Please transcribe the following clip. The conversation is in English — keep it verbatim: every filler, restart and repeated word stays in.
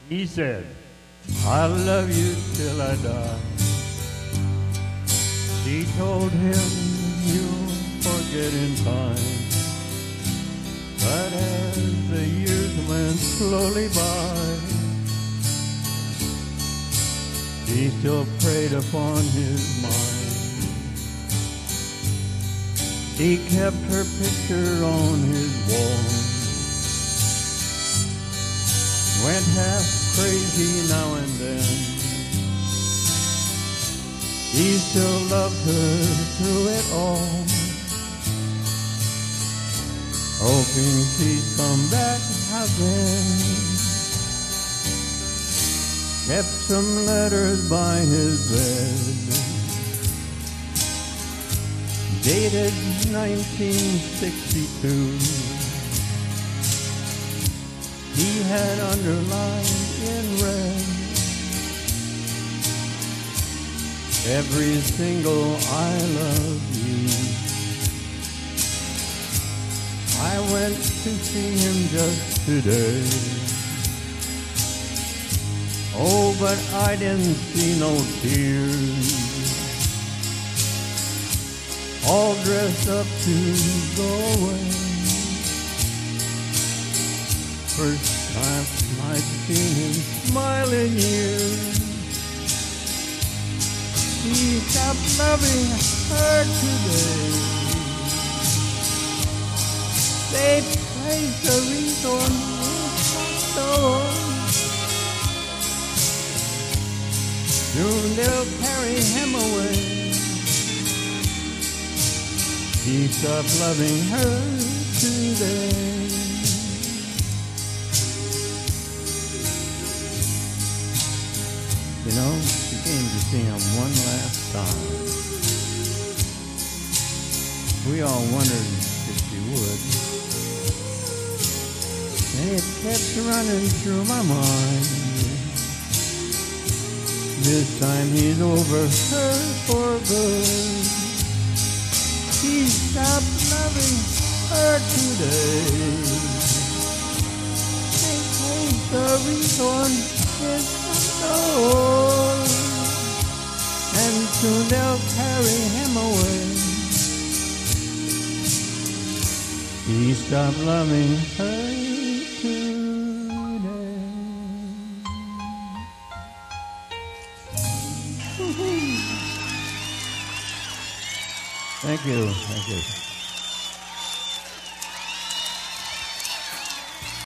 He said, "I'll love you till I die." She told him, "You'll forget in time." But as the years went slowly by, he still preyed upon his mind. He kept her picture on his wall, went half crazy now and then. He still loved her through it all, hoping she'd come back again. Kept some letters by his bed, dated nineteen sixty-two. He had underlined in red every single "I love you." I went to see him just today. Oh, but I didn't see no tears. All dressed up to go away. First time I'd seen him smile in years. He stopped loving her today. They placed a wreath on his door. Soon they'll carry him away. He stopped loving her today. You know, she came to see him one last time. We all wondered if she would. And it kept running through my mind. This time he's over her for good. He stopped loving her today. They placed a wreath on his door, and soon they'll carry him away. He stopped loving her today. Thank you. Thank you.